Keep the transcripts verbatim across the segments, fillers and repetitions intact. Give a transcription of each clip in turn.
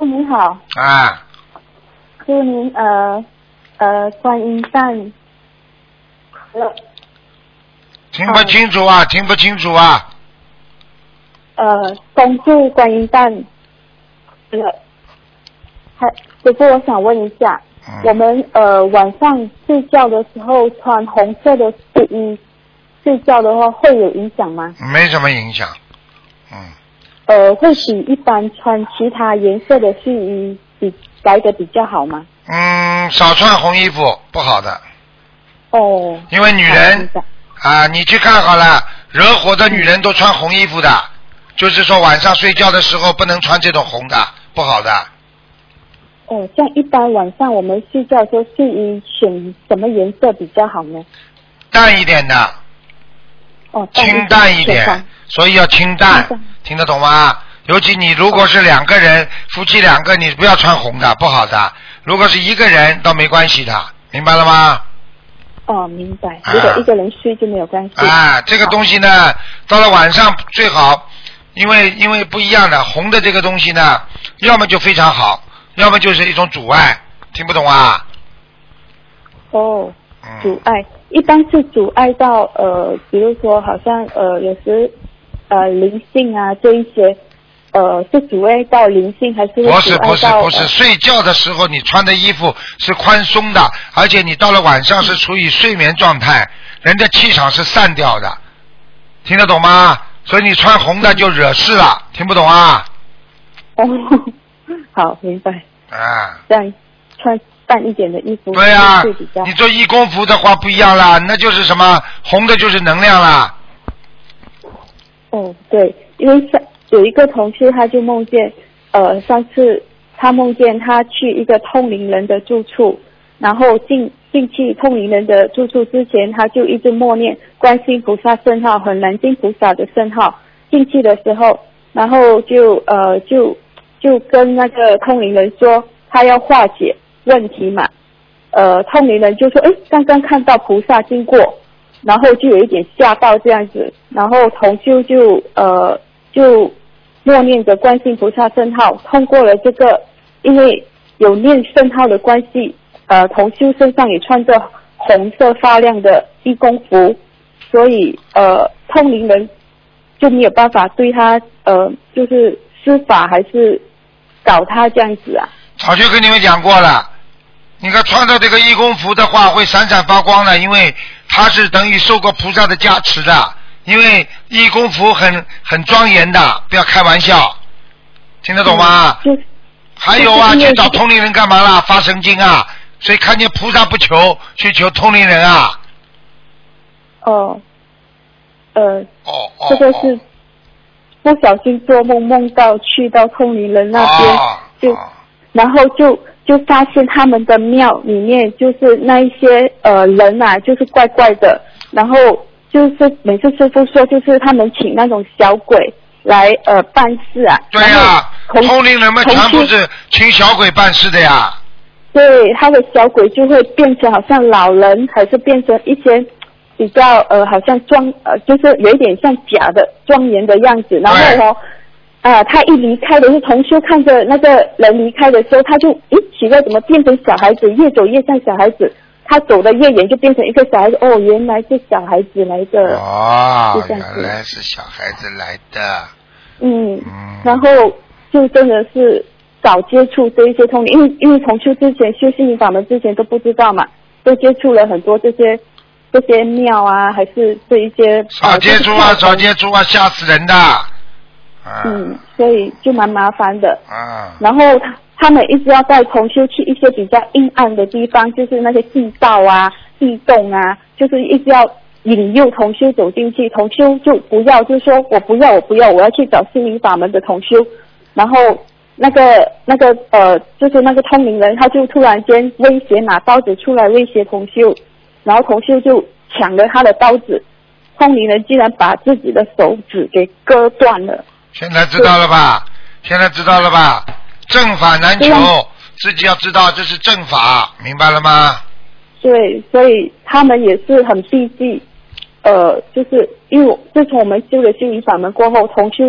师你好。 啊。 祝您呃呃观音诞快乐。 听不清楚啊，听不清楚啊。 呃，恭祝观音诞快乐。还师傅，我想问一下， 嗯、 我们呃晚上睡觉的时候穿红色的睡衣睡觉的话，会有影响吗？ 没什么影响。嗯。 呃，会比一般穿其他颜色的睡衣比来的比较好吗？ 嗯，少穿红衣服不好的。 哦。 因为女人啊，你去看好了，惹火的女人都穿红衣服的，嗯、就是说晚上睡觉的时候不能穿这种红的，不好的。 哦，像一般晚上我们睡觉的时候，睡衣选什么颜色比较好呢？ 淡一点的。 哦， 清淡一点，所以要清淡，听得懂吗？尤其你如果是两个人，夫妻两个，你不要穿红的，不好的。如果是一个人，倒没关系的，明白了吗？ 哦，明白。如果一个人睡就没有关系。 啊，这个东西呢，到了晚上最好，因为因为不一样的，红的这个东西呢，要么就非常好，要么就是一种阻碍，听不懂啊？ 哦， 嗯、 阻碍。一般是阻碍到呃，比如说好像呃，有时呃灵性啊这一些，呃是阻碍到灵性还是会阻碍到？ 不是不是不是，睡觉的时候你穿的衣服是宽松的，而且你到了晚上是处于睡眠状态，人的气场是散掉的，听得懂吗？所以你穿红的就惹事了，听不懂啊？ 哦，好，明白。 啊。 这样穿淡一点的衣服。 对啊，你做义工服的话不一样啦，那就是什么红的就是能量啦。 哦，对，因为上有一个同事他就梦见，呃，上次他梦见他去一个通灵人的住处，然后进进去通灵人的住处之前，他就一直默念观世音菩萨圣号和南京菩萨的圣号。进去的时候，然后就呃就就跟那个通灵人说他要化解问题嘛，呃，通灵人就说，哎，刚刚看到菩萨经过，然后就有一点吓到这样子，然后同修就呃就默念着观世音菩萨圣号，通过了这个，因为有念圣号的关系，呃，同修身上也穿着红色发亮的义工服，所以呃，通灵人就没有办法对他呃就是施法还是搞他这样子啊。 早就跟你们讲过了，你看穿着这个义工服的话会闪闪发光的，因为它是等于受过菩萨的加持的，因为义工服很很庄严的，不要开玩笑，听得懂吗？ 嗯、 还有啊，去找通灵人干嘛啦？发神经啊！所以看见菩萨不求，去求通灵人啊。 哦，呃， 哦哦， 这个是不小心做梦梦到去到通灵人那边， 哦、 就、哦、然后就就发现他们的庙里面就是那一些呃人啊，就是怪怪的，然后就是每次师父说就是他们请那种小鬼来呃办事啊。 对呀、啊，通灵人们全部是请小鬼办事的呀。 对，他的小鬼就会变成好像老人，还是变成一些比较呃好像庄呃就是有一点像假的庄严的样子，然后哦啊、呃、他一离开的是同修看着那个人离开的时候，他就诶奇怪怎么变成小孩子，越走越像小孩子，他走的越远就变成一个小孩子，哦原来是小孩子来的。 哦，原来是小孩子来的。 嗯，嗯然后就真的是早接触这一些通灵，因为因为从修之前修心灵法门之前都不知道嘛，都接触了很多这些这些庙啊，还是这一些少接触啊，少接触啊，吓死人的。 啊、嗯，所以就蛮麻烦的。 啊。 然后他他们一直要带同修去一些比较阴暗的地方，就是那些地道啊、地洞啊，就是一直要引诱同修走进去，同修就不要，就说我不要，我不要，我要去找心灵法门的同修，然后。那个那个呃，就是那个通灵人，他就突然间威胁拿刀子出来威胁同修，然后同修就抢了他的刀子，通灵人竟然把自己的手指给割断了。 现在知道了吧？现在知道了吧？正法难求，自己要知道这是正法，明白了吗？ 对，所以他们也是很避忌，呃，就是因为自从我们修了心灵法门过后，同修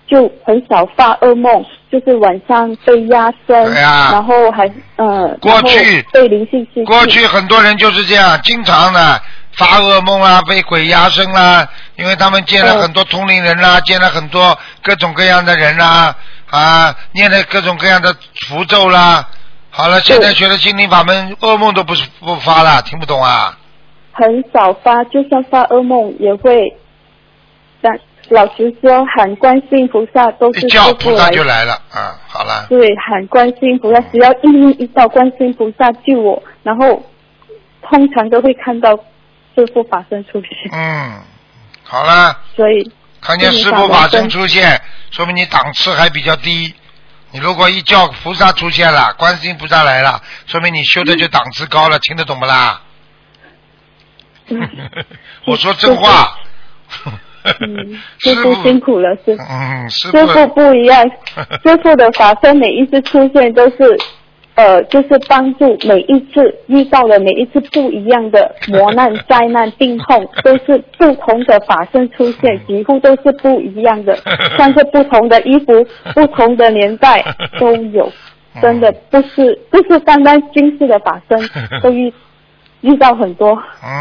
就很少发噩梦，就是晚上被压身， 对啊、 然后还呃， 过去被灵性袭击。 过去很多人就是这样，经常的发噩梦啦，被鬼压身啦，因为他们见了很多通灵人啦，见了很多各种各样的人啦，啊，念了各种各样的符咒啦。好了，现在学了心灵法门，噩梦都不不发了，听不懂啊？ 很少发，就算发噩梦也会，但老实说，喊观世音菩萨都是一叫菩萨就来了啊！好了。 对，喊观世音菩萨，只要一念一到观世音菩萨救我，然后通常都会看到师父法身出现。 嗯，好了。 所以看见师父法身出现，说明你档次还比较低。你如果一叫菩萨出现了，观世音菩萨来了，说明你修的就档次高了，听得懂不啦？我说真话。 嗯，师父辛苦了，师嗯，师父师父不一样，师父的法身每一次出现都是，呃，就是帮助每一次遇到的每一次不一样的磨难、灾难、病痛，都是不同的法身出现，几乎都是不一样的，穿着不同的衣服、不同的年代都有，真的不是不是单单今世的法身，都遇遇到很多。